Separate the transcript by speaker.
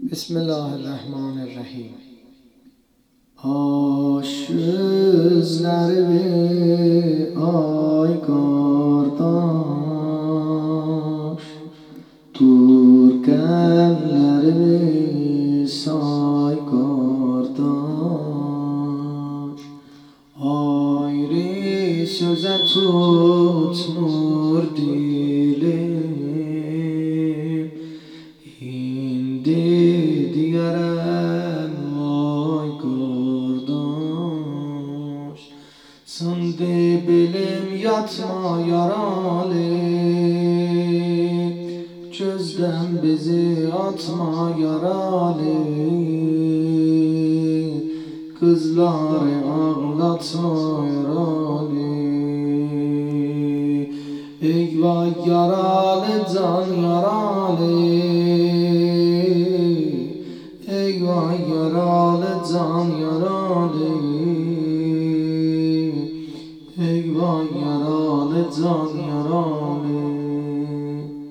Speaker 1: Bismillahirrahmanirrahim. Aşızları ay kardeş, Türkemleri say kardeş. Ayrı söze tutmur dilim, hindi diyerem ay kardeş. Sende bilim yatma yaralı, gözden bizi atma yaralı. Kızları ağlatma yaralı. Eyvah yaralı can yaralı, eyvah yaralı can yaralı, eyvah yaralı can yaralı.